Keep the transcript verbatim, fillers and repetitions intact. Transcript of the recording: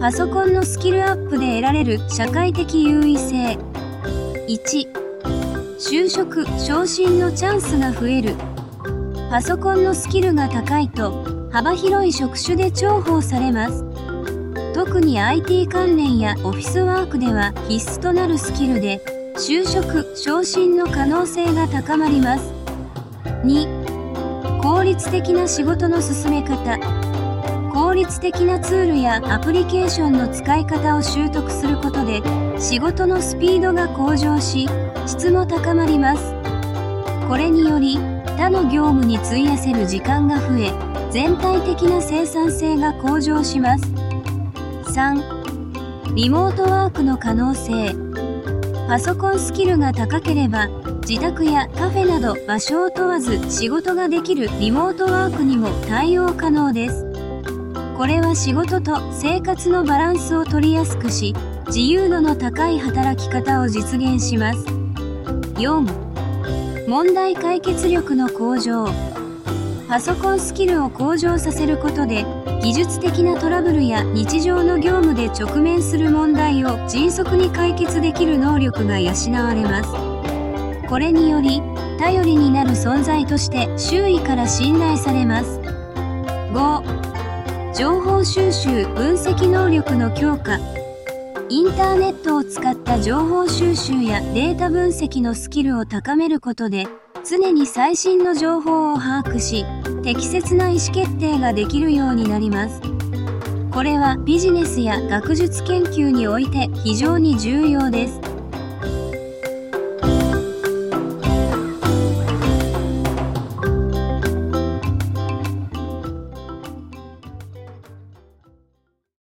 パソコンのスキルアップで得られる社会的優位性。いち、就職・昇進のチャンスが増える。パソコンのスキルが高いと幅広い職種で重宝されます。特に アイティー 関連やオフィスワークでは必須となるスキルで、就職・昇進の可能性が高まります。に、効率的な仕事の進め方。効率的なツールやアプリケーションの使い方を習得することで、仕事のスピードが向上し、質も高まります。これにより、他の業務に費やせる時間が増え、全体的な生産性が向上します。さん、リモートワークの可能性。パソコンスキルが高ければ、自宅やカフェなど場所を問わず仕事ができるリモートワークにも対応可能です。これは仕事と生活のバランスを取りやすくし、自由度の高い働き方を実現します。よん、問題解決力の向上。パソコンスキルを向上させることで、技術的なトラブルや日常の業務で直面する問題を迅速に解決できる能力が養われます。これにより、頼りになる存在として周囲から信頼されます。ご、情報収集・分析能力の強化。インターネットを使った情報収集やデータ分析のスキルを高めることで、常に最新の情報を把握し、適切な意思決定ができるようになります。これはビジネスや学術研究において非常に重要です。